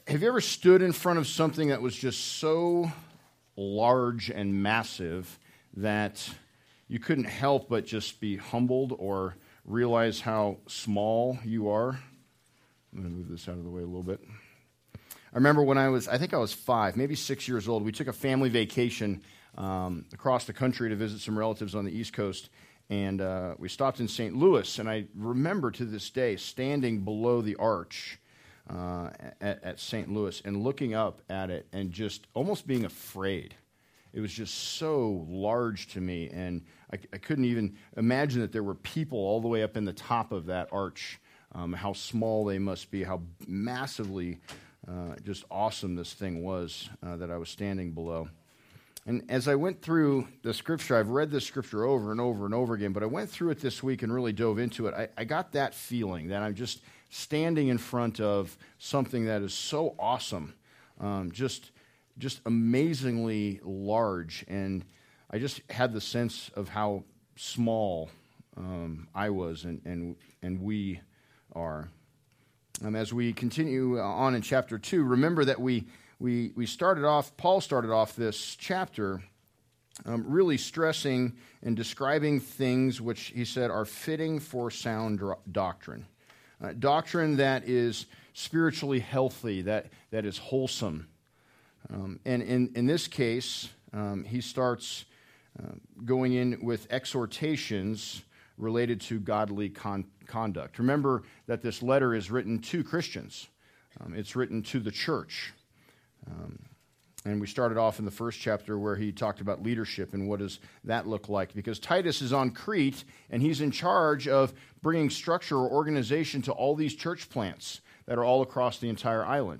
Have you ever stood in front of something that was just so large and massive that you couldn't help but just be humbled or realize how small you are? I'm going to move this out of the way a little bit. I remember when I think I was 5, maybe 6 years old, we took a family vacation across the country to visit some relatives on the East Coast, and we stopped in St. Louis, and I remember to this day standing below the arch at St. Louis and looking up at it and just almost being afraid. It was just so large to me, and I couldn't even imagine that there were people all the way up in the top of that arch, how small they must be, how massively just awesome this thing was that I was standing below. And as I went through the scripture, I've read this scripture over and over and over again, but I went through it this week and really dove into it. I got that feeling that I'm just standing in front of something that is so awesome, just amazingly large, and I just had the sense of how small I was and we are. As we continue on in chapter 2, remember that Paul started off this chapter really stressing and describing things which he said are fitting for sound doctrine. Doctrine that is spiritually healthy, that is wholesome. And in this case, he starts going in with exhortations related to godly conduct. Remember that this letter is written to Christians. It's written to the church. And we started off in the first chapter where he talked about leadership and what does that look like. Because Titus is on Crete, and he's in charge of bringing structure or organization to all these church plants that are all across the entire island.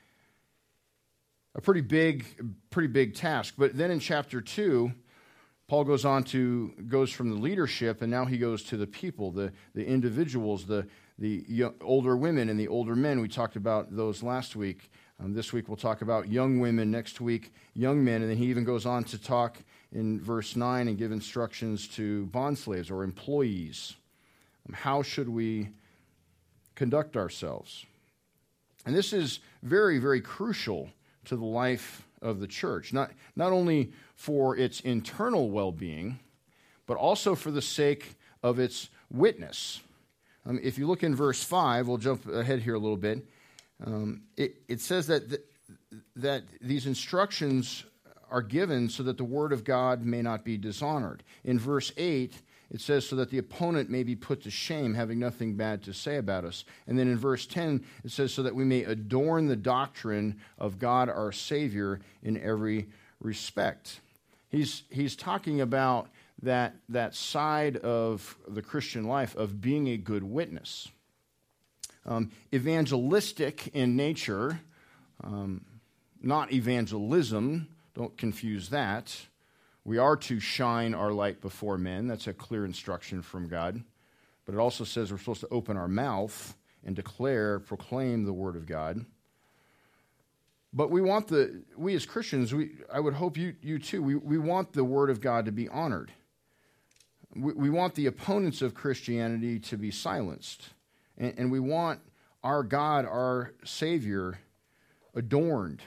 A pretty big task. But then in chapter 2, Paul goes from the leadership, and now he goes to the people, the individuals, the older women and the older men. We talked about those last week. This week we'll talk about young women, next week young men, and then he even goes on to talk in verse 9 and give instructions to bondslaves or employees. How should we conduct ourselves? And this is very, very crucial to the life of the church, not only for its internal well-being, but also for the sake of its witness. If you look in verse 5, we'll jump ahead here a little bit. It says that these instructions are given so that the word of God may not be dishonored. In verse 8, it says so that the opponent may be put to shame, having nothing bad to say about us. And then in verse 10, it says so that we may adorn the doctrine of God our Savior in every respect. He's talking about that side of the Christian life of being a good witness. Evangelistic in nature, not evangelism, don't confuse that. We are to shine our light before men. That's a clear instruction from God. But it also says we're supposed to open our mouth and proclaim the word of God. But we as Christians, I would hope you too, we want the word of God to be honored. We want the opponents of Christianity to be silenced. And we want our God, our Savior, adorned.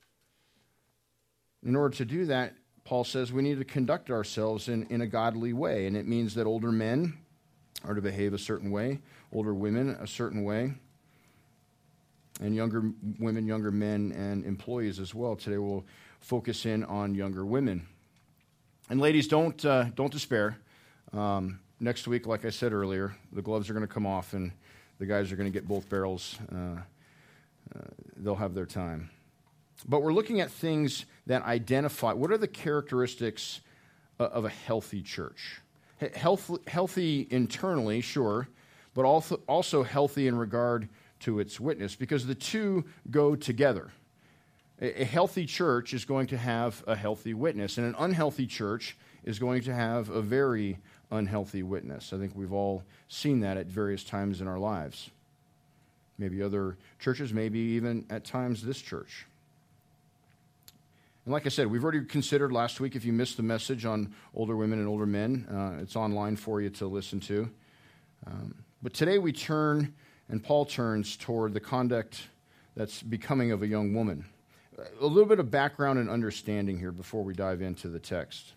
In order to do that, Paul says we need to conduct ourselves in a godly way. And it means that older men are to behave a certain way, older women a certain way, and younger women, younger men, and employees as well. Today we'll focus in on younger women. And ladies, don't despair. Next week, like I said earlier, the gloves are going to come off and the guys are going to get both barrels. They'll have their time. But we're looking at things that identify what are the characteristics of a healthy church. Healthy internally, sure, but also healthy in regard to its witness, because the two go together. A healthy church is going to have a healthy witness, and an unhealthy church is going to have a very unhealthy witness. I think we've all seen that at various times in our lives. Maybe other churches, maybe even at times this church. And like I said, we've already considered last week, if you missed the message on older women and older men, it's online for you to listen to. But today we turn, and Paul turns toward the conduct that's becoming of a young woman. A little bit of background and understanding here before we dive into the text.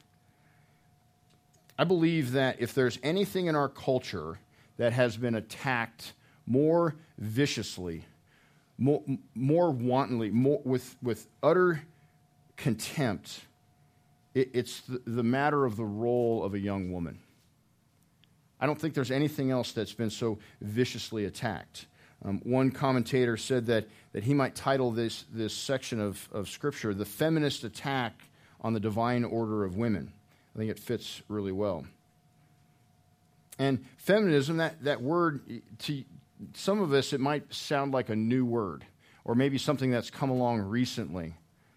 I believe that if there's anything in our culture that has been attacked more viciously, more wantonly, with utter contempt, it's the matter of the role of a young woman. I don't think there's anything else that's been so viciously attacked. One commentator said that he might title this section of Scripture, "The Feminist Attack on the Divine Order of Women." I think it fits really well. And feminism, that word, to some of us, it might sound like a new word, or maybe something that's come along recently.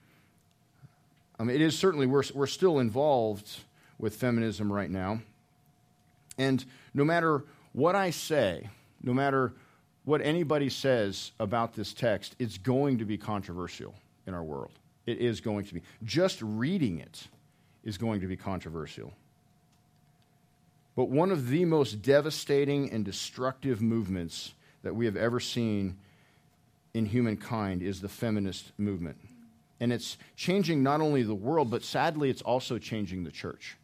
It is certainly, we're still involved with feminism right now. And no matter what I say, no matter what anybody says about this text, it's going to be controversial in our world. It is going to be. Just reading it is going to be controversial. But one of the most devastating and destructive movements that we have ever seen in humankind is the feminist movement. And it's changing not only the world, but sadly it's also changing the church.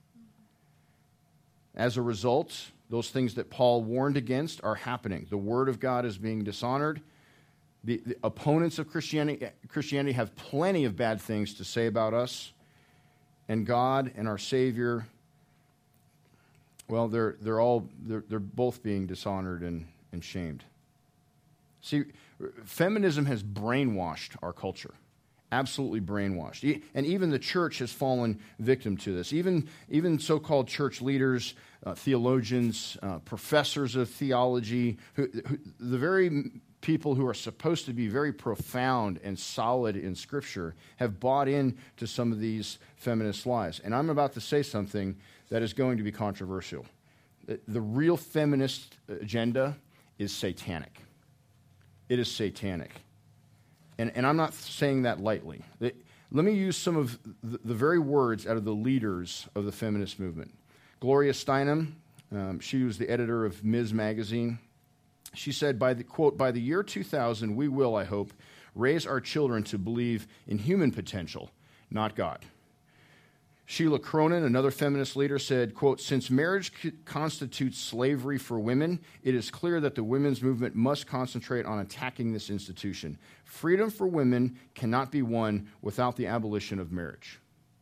As a result, those things that Paul warned against are happening. The Word of God is being dishonored. The opponents of Christianity have plenty of bad things to say about us. And God and our Savior, well, they're both being dishonored and shamed. See, feminism has brainwashed our culture. Absolutely brainwashed. And even the church has fallen victim to this. Even so-called church leaders, theologians, professors of theology, the very people who are supposed to be very profound and solid in Scripture have bought into some of these feminist lies. And I'm about to say something that is going to be controversial. The real feminist agenda is satanic. It is satanic. And I'm not saying that lightly. Let me use some of the very words out of the leaders of the feminist movement. Gloria Steinem, she was the editor of Ms. Magazine. She said, quote, "By the year 2000, we will, I hope, raise our children to believe in human potential, not God." Sheila Cronin, another feminist leader, said, quote, "Since marriage constitutes slavery for women, it is clear that the women's movement must concentrate on attacking this institution. Freedom for women cannot be won without the abolition of marriage."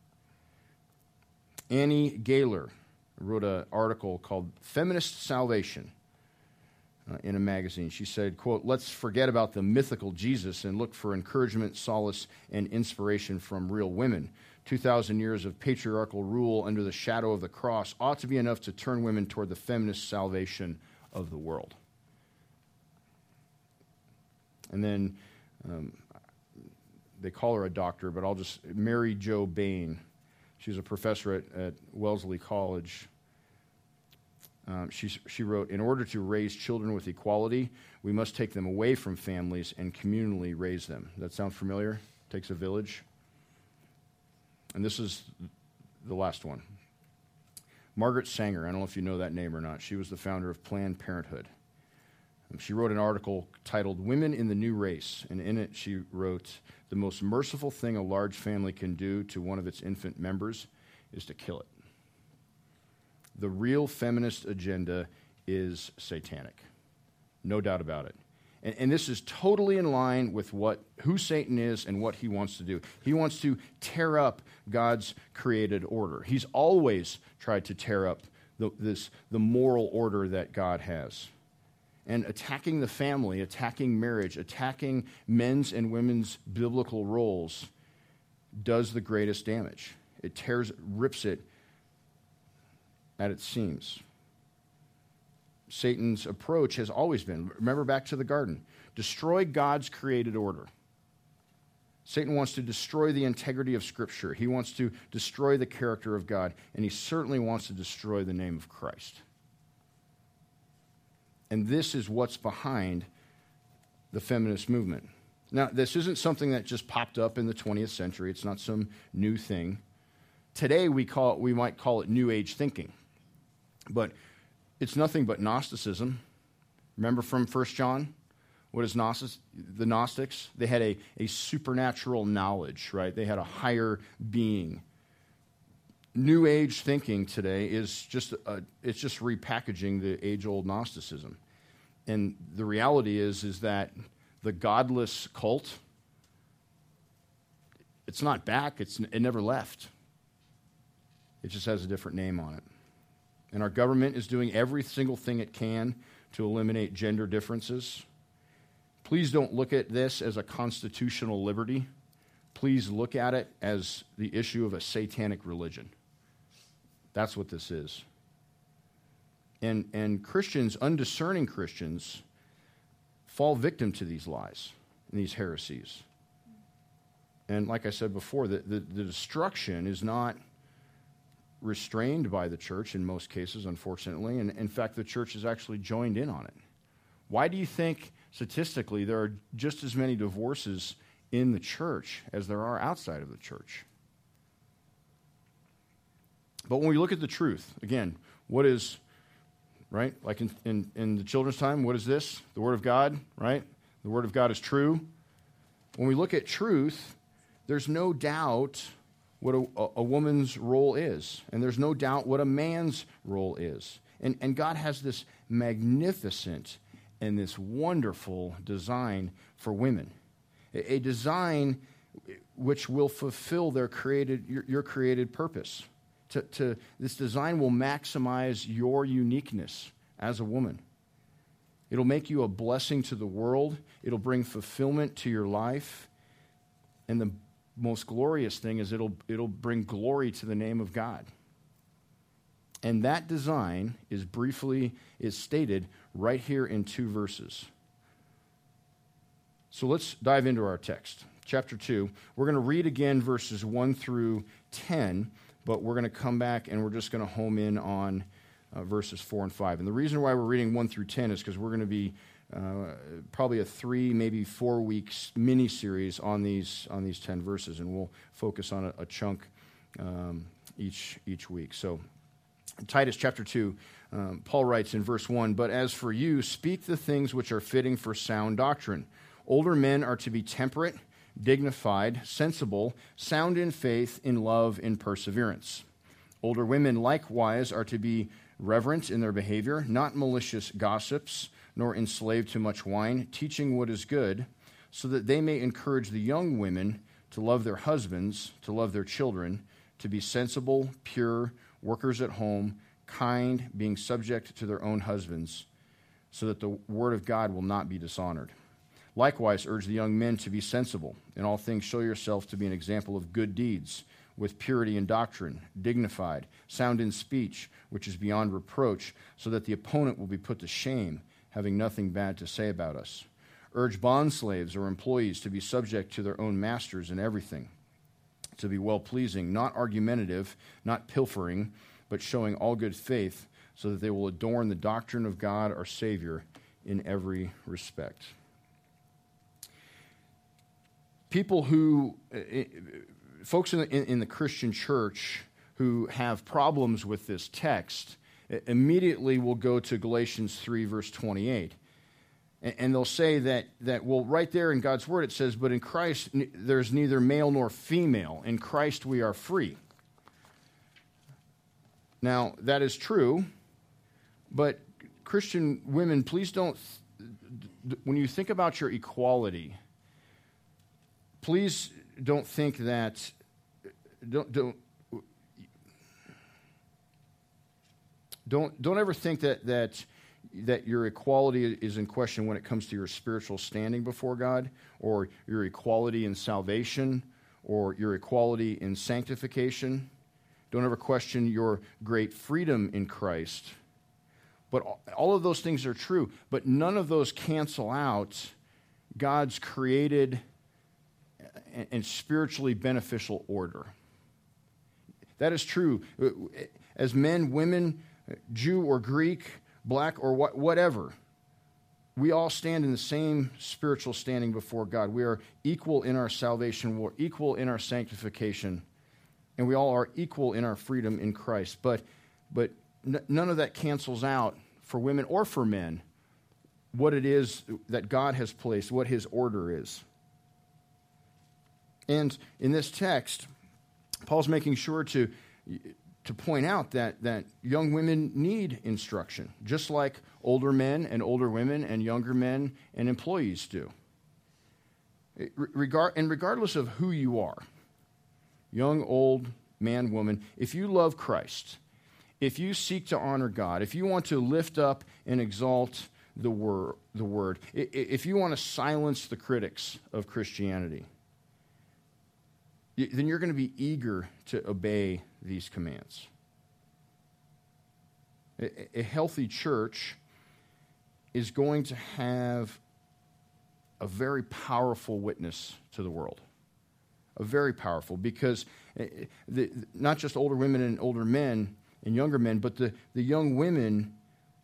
Annie Gaylor wrote an article called "Feminist Salvation" in a magazine. She said, quote, "Let's forget about the mythical Jesus and look for encouragement, solace, and inspiration from real women. 2,000 years of patriarchal rule under the shadow of the cross ought to be enough to turn women toward the feminist salvation of the world." And then they call her a doctor, but Mary Jo Bain. She's a professor at Wellesley College. She wrote, "In order to raise children with equality, we must take them away from families and communally raise them." That sound familiar? Takes a village. And this is the last one. Margaret Sanger, I don't know if you know that name or not. She was the founder of Planned Parenthood. She wrote an article titled "Women in the New Race," and in it she wrote, "The most merciful thing a large family can do to one of its infant members is to kill it." The real feminist agenda is satanic. No doubt about it. And this is totally in line with who Satan is and what he wants to do. He wants to tear up God's created order. He's always tried to tear up the moral order that God has. And attacking the family, attacking marriage, attacking men's and women's biblical roles does the greatest damage. It rips it at its seams. Satan's approach has always been, remember back to the garden, destroy God's created order. Satan wants to destroy the integrity of Scripture. He wants to destroy the character of God, and he certainly wants to destroy the name of Christ. And this is what's behind the feminist movement. Now, this isn't something that just popped up in the 20th century. It's not some new thing. Today, we might call it New Age thinking. But it's nothing but Gnosticism. Remember from 1 John? What is Gnostics? The Gnostics, they had a supernatural knowledge, right? They had a higher being. New Age thinking today is it's just repackaging the age-old Gnosticism. And the reality is that the godless cult, it's not back, it never left. It just has a different name on it. And our government is doing every single thing it can to eliminate gender differences. Please don't look at this as a constitutional liberty. Please look at it as the issue of a satanic religion. That's what this is. And Christians, undiscerning Christians, fall victim to these lies and these heresies. And like I said before, the destruction is not restrained by the church in most cases, unfortunately. And in fact, the church has actually joined in on it. Why do you think statistically there are just as many divorces in the church as there are outside of the church? But when we look at the truth, again, what is, right? Like in the children's time, what is this? The Word of God, right? The Word of God is true. When we look at truth, there's no doubt what a woman's role is, and there's no doubt what a man's role is. And God has this magnificent and this wonderful design for women, a design which will fulfill your created purpose. This design will maximize your uniqueness as a woman. It'll make you a blessing to the world. It'll bring fulfillment to your life. And the most glorious thing is it'll bring glory to the name of God. And that design is stated right here in 2 verses. So let's dive into our text. Chapter 2. We're going to read again verses 1 through 10, but we're going to come back and we're just going to home in on verses 4 and 5. And the reason why we're reading 1 through 10 is because we're going to be probably a 3, maybe 4 weeks mini-series on these 10 verses, and we'll focus on a chunk each week. So Titus chapter 2, Paul writes in verse 1, "But as for you, speak the things which are fitting for sound doctrine. Older men are to be temperate, dignified, sensible, sound in faith, in love, in perseverance. Older women likewise are to be reverent in their behavior, not malicious gossips, nor enslaved to much wine, teaching what is good, so that they may encourage the young women to love their husbands, to love their children, to be sensible, pure, workers at home, kind, being subject to their own husbands, so that the word of God will not be dishonored. Likewise, urge the young men to be sensible. In all things show yourself to be an example of good deeds, with purity in doctrine, dignified, sound in speech, which is beyond reproach, so that the opponent will be put to shame, having nothing bad to say about us. Urge bondslaves or employees to be subject to their own masters in everything, to be well-pleasing, not argumentative, not pilfering, but showing all good faith, so that they will adorn the doctrine of God our Savior in every respect." Folks in the Christian church who have problems with this text immediately will go to Galatians 3, verse 28. And they'll say that, well, right there in God's word it says, "But in Christ there's neither male nor female. In Christ we are free." Now, that is true, but Christian women, please don't, when you think about your equality, please don't think that, don't ever think that your equality is in question when it comes to your spiritual standing before God, or your equality in salvation, or your equality in sanctification. Don't ever question your great freedom in Christ. But all of those things are true, but none of those cancel out God's created and spiritually beneficial order. That is true. As men, women, Jew or Greek, black or whatever, we all stand in the same spiritual standing before God. We are equal in our salvation. We're equal in our sanctification. And we all are equal in our freedom in Christ. But none of that cancels out for women or for men what it is that God has placed, what his order is. And in this text, Paul's making sure to point out that young women need instruction, just like older men and older women and younger men and employees do. And regardless of who you are, young, old, man, woman, if you love Christ, if you seek to honor God, if you want to lift up and exalt the word, if you want to silence the critics of Christianity, then you're going to be eager to obey these commands. A healthy church is going to have a very powerful witness to the world. A very powerful, because not just older women and older men and younger men, but the young women,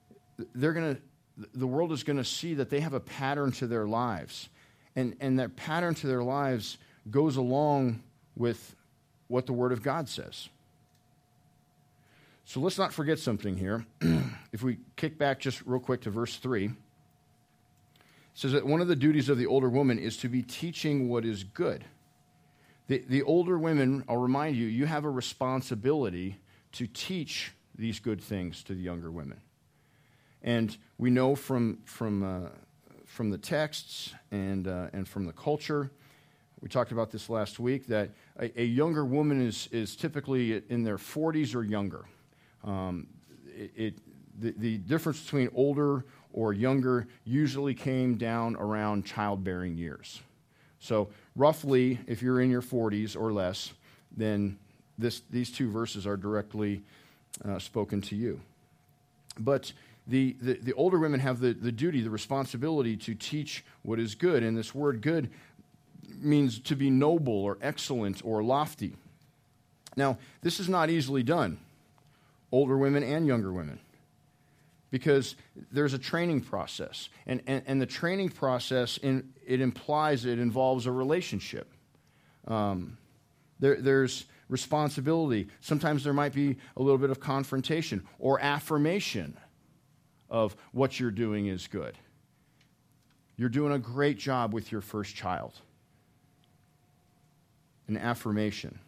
the world is going to see that they have a pattern to their lives. And that pattern to their lives goes along with what the Word of God says. So let's not forget something here. If we kick back just real quick to verse 3, it says that one of the duties of the older woman is to be teaching what is good. The older women, I'll remind you, you have a responsibility to teach these good things to the younger women. And we know from the texts and from the culture, we talked about this last week, that a younger woman is typically in their 40s or younger. The difference between older or younger usually came down around childbearing years. So roughly, if you're in your 40s or less, then these two verses are directly spoken to you. But the older women have the duty, the responsibility to teach what is good. And this word good means to be noble or excellent or lofty. Now, this is not easily done, older women and younger women, because there's a training process. And the training process, it involves a relationship. There's responsibility. Sometimes there might be a little bit of confrontation or affirmation of what you're doing is good. You're doing a great job with your first child. An affirmation.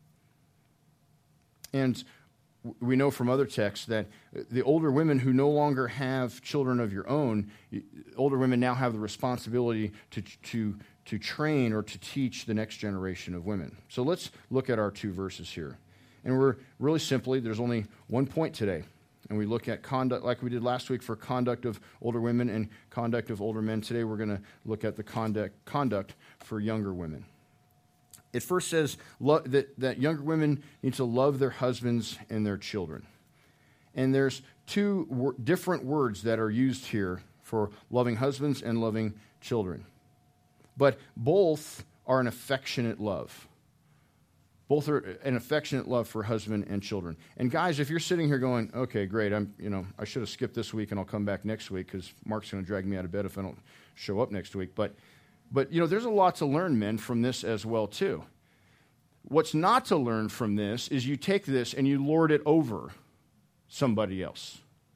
And we know from other texts that the older women who no longer have children of your own, older women now have the responsibility to train or to teach the next generation of women. So let's look at our two verses here. And we're really simply, there's only one point today. And we look at conduct, like we did last week for conduct of older women and conduct of older men. Today we're going to look at the conduct for younger women. It first says that younger women need to love their husbands and their children. And there's two different words that are used here for loving husbands and loving children. But both are an affectionate love. Both are an affectionate love for husband and children. And guys, if you're sitting here going, okay, great, I should have skipped this week and I'll come back next week because Mark's going to drag me out of bed if I don't show up next week. But there's a lot to learn, men, from this as well, too. What's not to learn from this is you take this and you lord it over somebody else.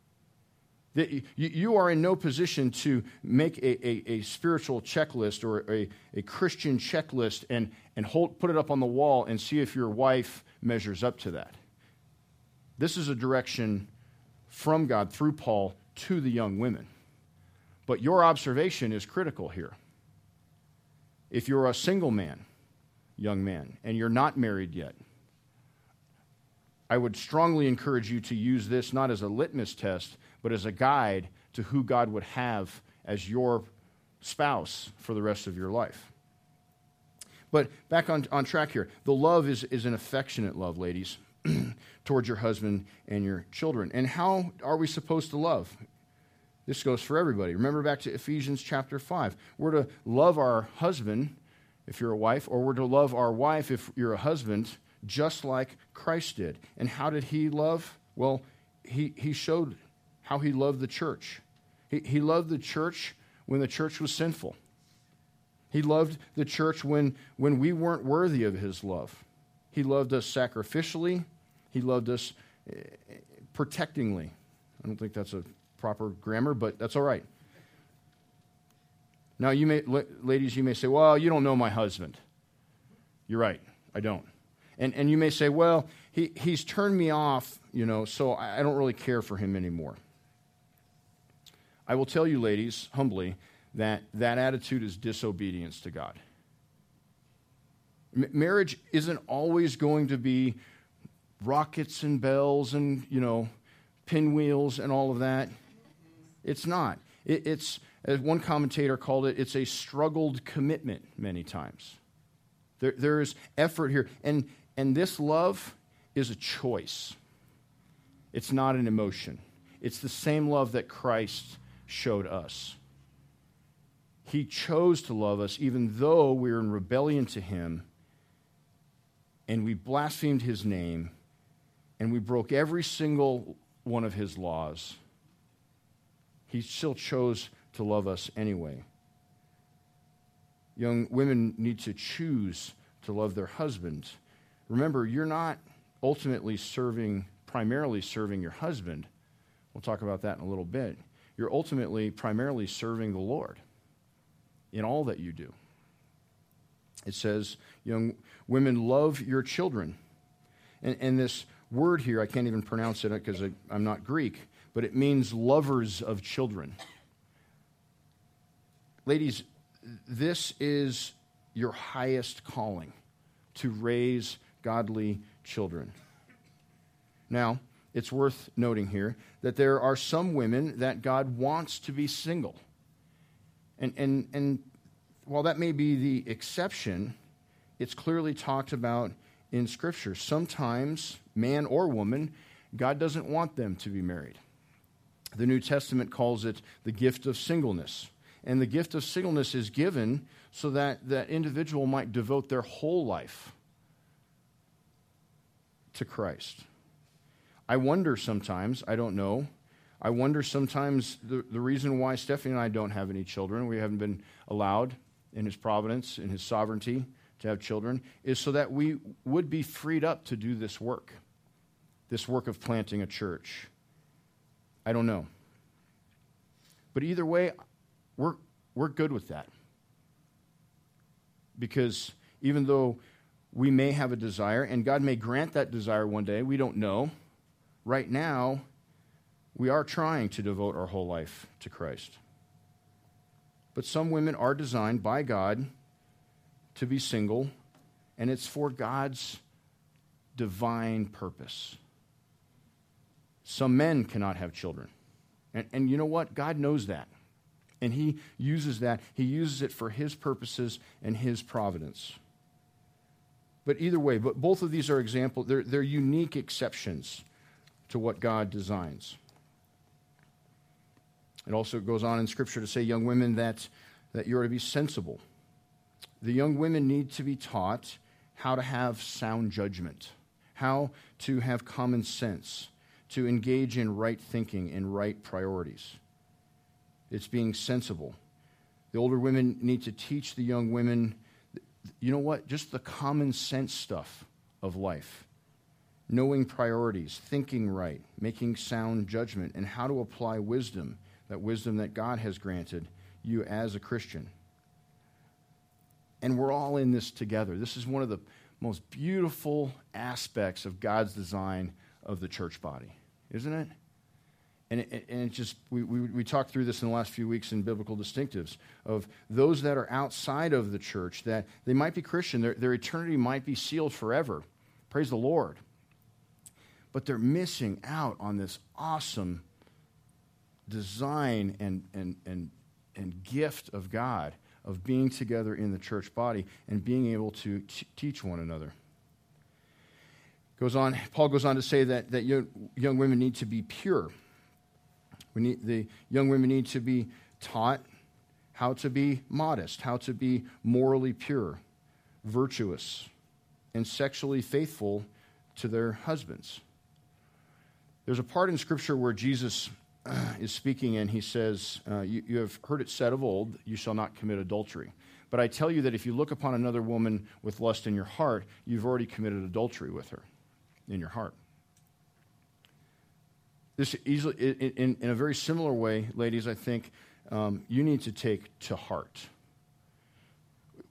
You are in no position to make a spiritual checklist or a Christian checklist and put it up on the wall and see if your wife measures up to that. This is a direction from God through Paul to the young women. But your observation is critical here. If you're a single man, young man, and you're not married yet, I would strongly encourage you to use this not as a litmus test, but as a guide to who God would have as your spouse for the rest of your life. But back on track here. The love is an affectionate love, ladies, towards your husband and your children. And how are we supposed to love? This goes for everybody. Remember back to Ephesians chapter 5. We're to love our husband, if you're a wife, or we're to love our wife, if you're a husband, just like Christ did. And how did he love? Well, he showed how he loved the church. He loved the church when the church was sinful. He loved the church when we weren't worthy of his love. He loved us sacrificially. He loved us protectingly. I don't think that's a proper grammar, but that's all right. Now, ladies, you may say, well, you don't know my husband. You're right, I don't. And you may say, well, he's turned me off, so I don't really care for him anymore. I will tell you, ladies, humbly, that attitude is disobedience to God. Marriage isn't always going to be rockets and bells and, pinwheels and all of that. It's not. It's, as one commentator called it, it's a struggled commitment many times. There is effort here. And this love is a choice. It's not an emotion. It's the same love that Christ showed us. He chose to love us even though we were in rebellion to him, and we blasphemed his name, and we broke every single one of his laws. He still chose to love us anyway. Young women need to choose to love their husbands. Remember, you're not ultimately primarily serving your husband. We'll talk about that in a little bit. You're ultimately primarily serving the Lord in all that you do. It says, young women, love your children. And this word here, I can't even pronounce it because I'm not Greek, but it means lovers of children. Ladies, this is your highest calling, to raise godly children. Now, it's worth noting here that there are some women that God wants to be single. And while that may be the exception, it's clearly talked about in Scripture. Sometimes, man or woman, God doesn't want them to be married. The New Testament calls it the gift of singleness. And the gift of singleness is given so that that individual might devote their whole life to Christ. I wonder sometimes, I don't know, I wonder sometimes the reason why Stephanie and I don't have any children, we haven't been allowed in his providence, in his sovereignty to have children, is so that we would be freed up to do this work of planting a church. I don't know. But either way, we're good with that. Because even though we may have a desire, and God may grant that desire one day, we don't know. Right now, we are trying to devote our whole life to Christ. But some women are designed by God to be single, and it's for God's divine purpose. Some men cannot have children. And you know what? God knows that. And he uses that. He uses it for his purposes and his providence. But either way, but both of these are examples. They're unique exceptions to what God designs. It also goes on in Scripture to say, young women, that you are to be sensible. The young women need to be taught how to have sound judgment, how to have common sense, to engage in right thinking and right priorities. It's being sensible. The older women need to teach the young women, you know what, just the common sense stuff of life. Knowing priorities, thinking right, making sound judgment, and how to apply wisdom that God has granted you as a Christian. And we're all in this together. This is one of the most beautiful aspects of God's design of the church body, isn't it? And it just, we talked through this in the last few weeks in Biblical Distinctives of those that are outside of the church, that they might be Christian, their eternity might be sealed forever. Praise the Lord. But they're missing out on this awesome design and gift of God of being together in the church body and being able to teach one another. Paul goes on to say that young women need to be pure. The young women need to be taught how to be modest, how to be morally pure, virtuous, and sexually faithful to their husbands. There's a part in Scripture where Jesus is speaking and he says, you have heard it said of old, you shall not commit adultery. But I tell you that if you look upon another woman with lust in your heart, you've already committed adultery with her in your heart. This easily, in a very similar way, ladies, I think you need to take to heart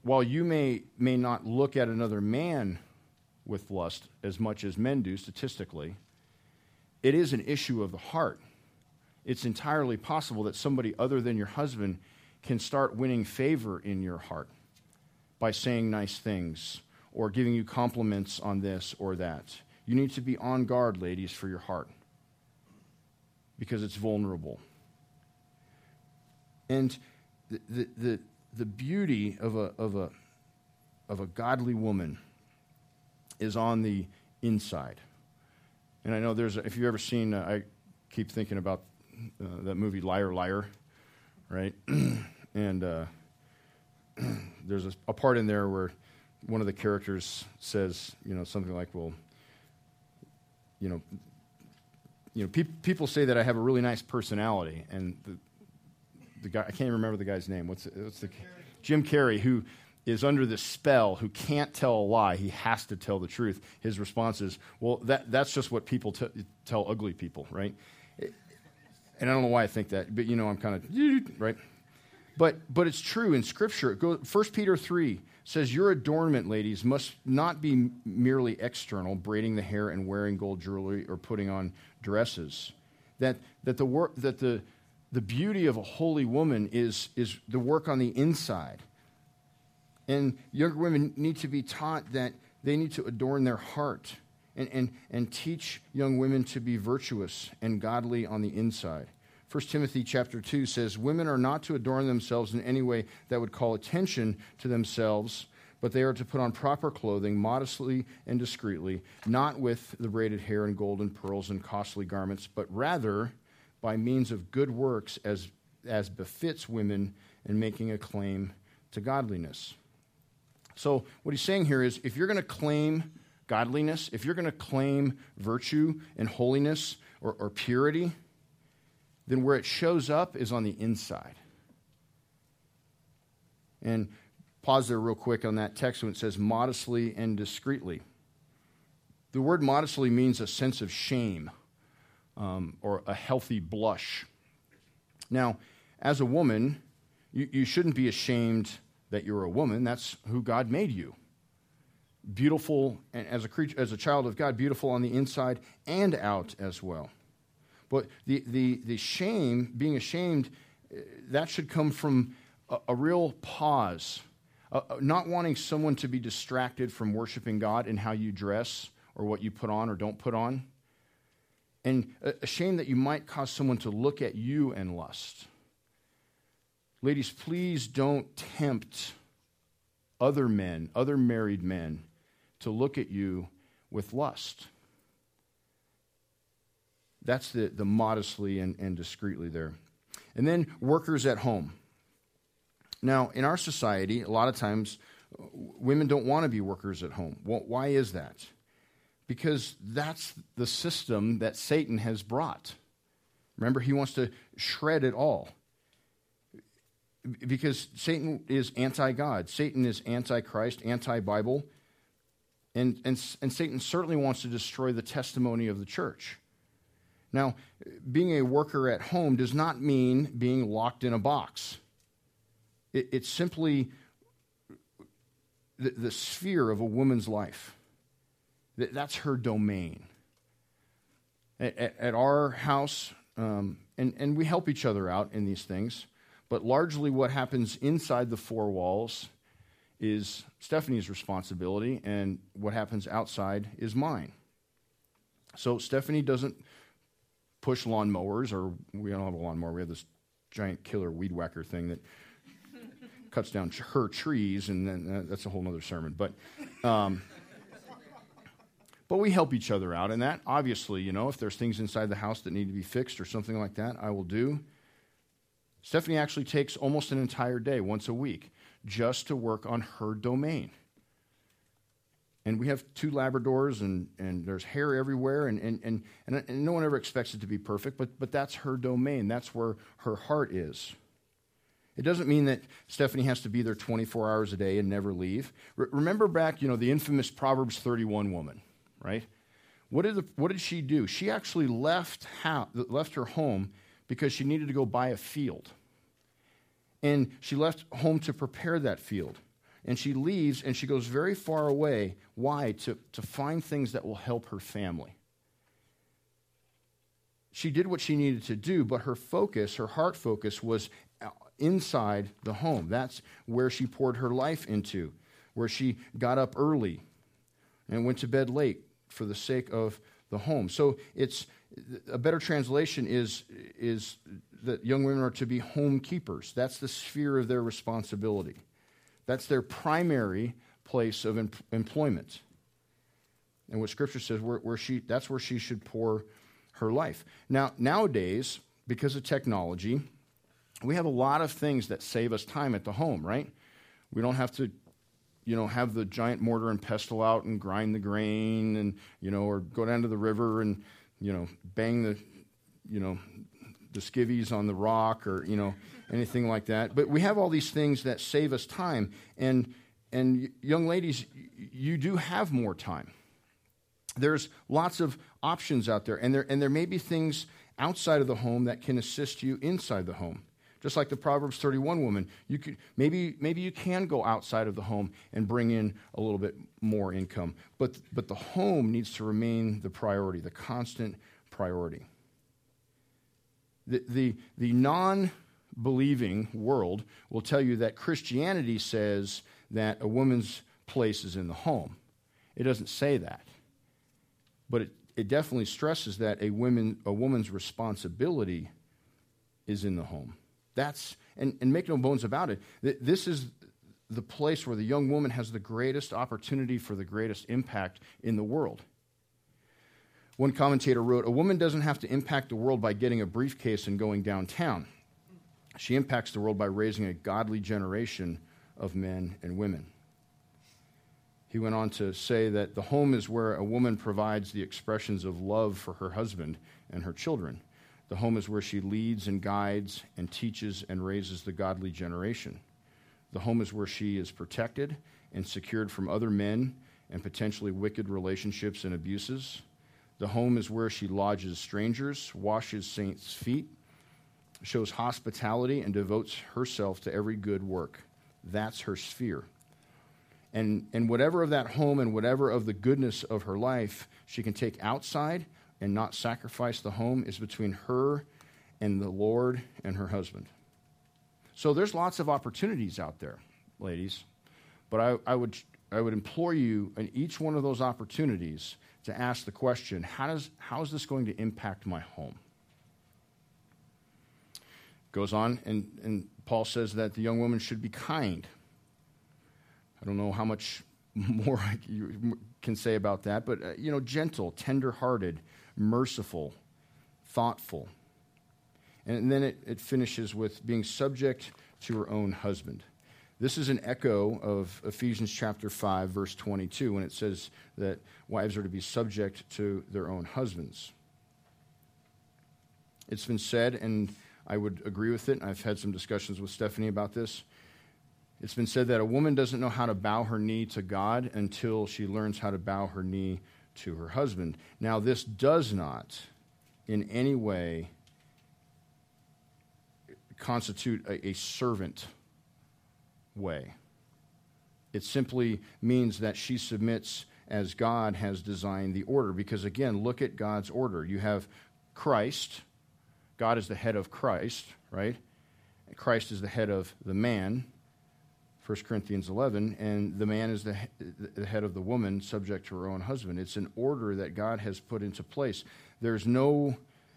while you may not look at another man with lust as much as men do statistically, it is an issue of the heart. It's entirely possible that somebody other than your husband can start winning favor in your heart by saying nice things or giving you compliments on this or that. You need to be on guard, ladies, for your heart because it's vulnerable. And the beauty of a godly woman is on the inside. And I know if you've ever seen, I keep thinking about that movie Liar, Liar, right? And there's a part in there where one of the characters says, something like, well, people say that I have a really nice personality, and the guy, I can't even remember the guy's name. What's the Jim Carrey, who is under this spell, who can't tell a lie. He has to tell the truth. His response is, well, that's just what people tell ugly people, right? And I don't know why I think that, but I'm kind of, right? But it's true in Scripture. 1 Peter 3 says, your adornment, ladies, must not be merely external, braiding the hair and wearing gold jewelry or putting on dresses. That the beauty of a holy woman is the work on the inside. And younger women need to be taught that they need to adorn their heart and teach young women to be virtuous and godly on the inside. 1 Timothy chapter 2 says, women are not to adorn themselves in any way that would call attention to themselves, but they are to put on proper clothing, modestly and discreetly, not with the braided hair and gold and pearls and costly garments, but rather by means of good works as befits women and making a claim to godliness. So what he's saying here is, if you're going to claim godliness, if you're going to claim virtue and holiness or purity, then where it shows up is on the inside. And pause there real quick on that text when it says modestly and discreetly. The word modestly means a sense of shame or a healthy blush. Now, as a woman, you shouldn't be ashamed that you're a woman. That's who God made you. Beautiful, and as a child of God, beautiful on the inside and out as well. But the shame, being ashamed, that should come from a real pause, not wanting someone to be distracted from worshiping God in how you dress or what you put on or don't put on, and a shame that you might cause someone to look at you and lust. Ladies, please don't tempt other men, other married men, to look at you with lust. That's the modestly and discreetly there. And then workers at home. Now, in our society, a lot of times, women don't want to be workers at home. Well, why is that? Because that's the system that Satan has brought. Remember, he wants to shred it all. Because Satan is anti-God. Satan is anti-Christ, anti-Bible. And Satan certainly wants to destroy the testimony of the church. Now, being a worker at home does not mean being locked in a box. It's simply the sphere of a woman's life. That's her domain. At our house, and we help each other out in these things, but largely what happens inside the four walls is Stephanie's responsibility, and what happens outside is mine. So Stephanie doesn't push lawnmowers, or we don't have a lawnmower. We have this giant killer weed whacker thing that cuts down her trees, and then that's a whole other sermon. But we help each other out, and that obviously, if there's things inside the house that need to be fixed or something like that, I will do. Stephanie actually takes almost an entire day, once a week, just to work on her domain. And we have 2 Labradors, and there's hair everywhere, and no one ever expects it to be perfect, but that's her domain. That's where her heart is. It doesn't mean that Stephanie has to be there 24 hours a day and never leave. Remember back, the infamous Proverbs 31 woman, right? What did she do? She actually left her home because she needed to go buy a field. And she left home to prepare that field. and she leaves, and she goes very far away. Why? To find things that will help her family. She did what she needed to do, but her focus, her heart focus, was inside the home. That's where she poured her life into, where she got up early and went to bed late for the sake of the home. So it's a better translation is that young women are to be home keepers. That's the sphere of their responsibility. That's their primary place of employment. And what Scripture says, that's where she should pour her life. Now, nowadays, because of technology, we have a lot of things that save us time at the home, right? We don't have to, have the giant mortar and pestle out and grind the grain and, or go down to the river and, bang the skivvies on the rock or, anything like that. But we have all these things that save us time. And young ladies, you do have more time. There's lots of options out there. And there may be things outside of the home that can assist you inside the home. Just like the Proverbs 31 woman, you could maybe you can go outside of the home and bring in a little bit more income. But the home needs to remain the priority, the constant priority. The non-believing world will tell you that Christianity says that a woman's place is in the home. It doesn't say that. But it definitely stresses that a woman's responsibility is in the home. And make no bones about it, this is the place where the young woman has the greatest opportunity for the greatest impact in the world. One commentator wrote, "A woman doesn't have to impact the world by getting a briefcase and going downtown. She impacts the world by raising a godly generation of men and women." He went on to say that the home is where a woman provides the expressions of love for her husband and her children. The home is where she leads and guides and teaches and raises the godly generation. The home is where she is protected and secured from other men and potentially wicked relationships and abuses. The home is where she lodges strangers, washes saints' feet, shows hospitality, and devotes herself to every good work. That's her sphere. And whatever of that home and whatever of the goodness of her life she can take outside and not sacrifice the home is between her and the Lord and her husband. So there's lots of opportunities out there, ladies. But I would implore you in each one of those opportunities to ask the question, how is this going to impact my home? Goes on, and Paul says that the young woman should be kind. I don't know how much more you can say about that, but, gentle, tender-hearted, merciful, thoughtful. And then it finishes with being subject to her own husband. This is an echo of Ephesians chapter 5, verse 22, when it says that wives are to be subject to their own husbands. It's been said, and I would agree with it, I've had some discussions with Stephanie about this. It's been said that a woman doesn't know how to bow her knee to God until she learns how to bow her knee to her husband. Now, this does not in any way constitute a servant way. It simply means that she submits as God has designed the order. Because again, look at God's order. You have Christ. God is the head of Christ, right? Christ is the head of the man, 1 Corinthians 11, and the man is the head of the woman, subject to her own husband. It's an order that God has put into place. There's no,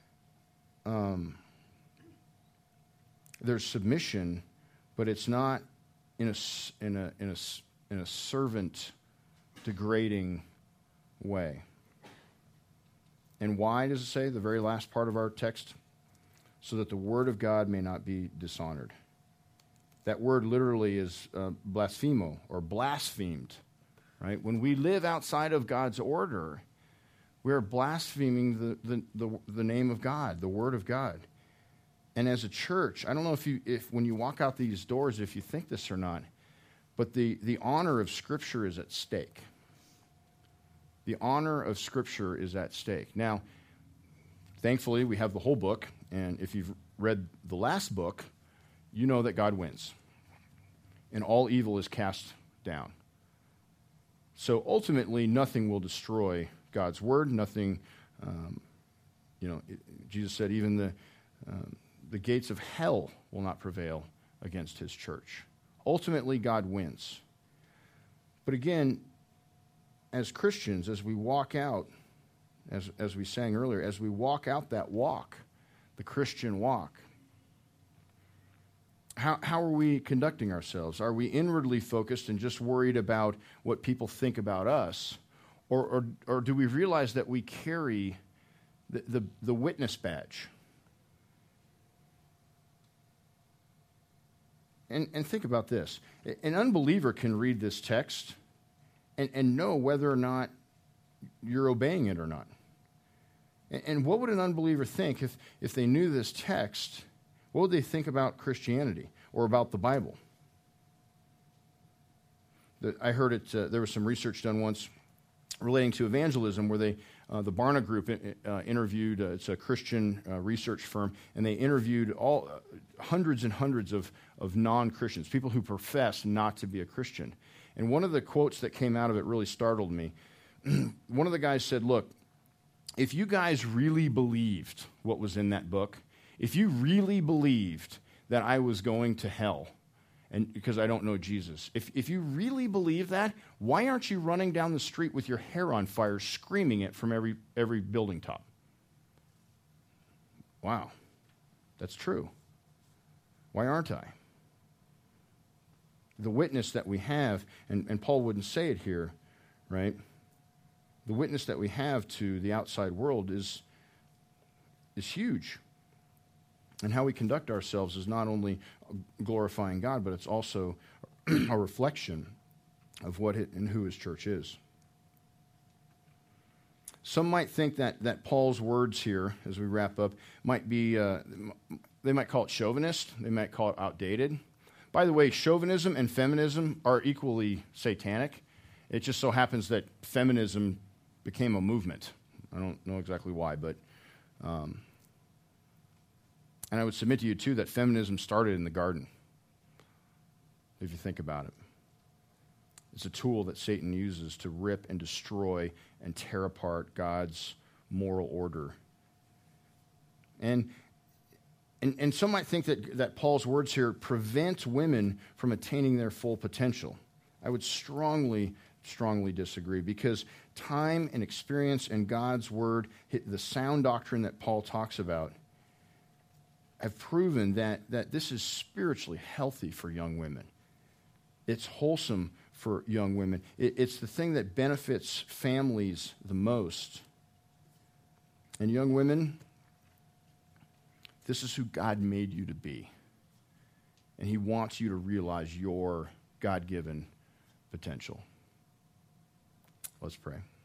there's submission, but it's not in a servant degrading way. And why does it say, the very last part of our text? So that the word of God may not be dishonored. That word literally is blasphemo, or blasphemed, right? When we live outside of God's order, we are blaspheming the name of God, the word of God. And as a church, I don't know if when you walk out these doors, if you think this or not, but the honor of Scripture is at stake. The honor of Scripture is at stake. Now, thankfully, we have the whole book, and if you've read the last book, you know that God wins. And all evil is cast down. So ultimately, nothing will destroy God's word. Nothing, Jesus said, even the gates of hell will not prevail against his church. Ultimately, God wins. But again, as Christians, as we walk out, as we sang earlier, as we walk out that walk, the Christian walk, how are we conducting ourselves? Are we inwardly focused and just worried about what people think about us? Or do we realize that we carry the witness badge? And think about this. An unbeliever can read this text and know whether or not you're obeying it or not. And what would an unbeliever think if they knew this text? What would they think about Christianity or about the Bible? I heard it. There was some research done once relating to evangelism, where the Barna Group interviewed. It's a Christian research firm, and they interviewed hundreds and hundreds of non-Christians, people who profess not to be a Christian. And one of the quotes that came out of it really startled me. One of the guys said, "Look, if you guys really believed what was in that book, if you really believed that I was going to hell, and because I don't know Jesus, if you really believe that, why aren't you running down the street with your hair on fire, screaming it from every building top?" Wow, that's true. Why aren't I? The witness that we have, and Paul wouldn't say it here, right? The witness that we have to the outside world is huge. And how we conduct ourselves is not only glorifying God, but it's also a reflection of what and who his church is. Some might think that Paul's words here, as we wrap up, might be, they might call it chauvinist, they might call it outdated. By the way, chauvinism and feminism are equally satanic. It just so happens that feminism became a movement. I don't know exactly why, but... and I would submit to you, too, that feminism started in the garden, if you think about it. It's a tool that Satan uses to rip and destroy and tear apart God's moral order. And some might think that Paul's words here prevent women from attaining their full potential. I would strongly disagree, because time and experience and God's word, the sound doctrine that Paul talks about, have proven that this is spiritually healthy for young women. It's wholesome for young women. It's the thing that benefits families the most. And young women, this is who God made you to be. And he wants you to realize your God-given potential. Let's pray.